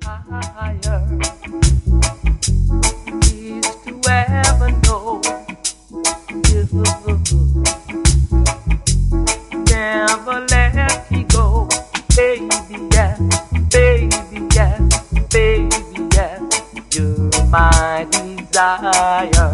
is to ever know you. Never let me go, baby, yeah, baby, yeah, baby, yeah. You're my desire.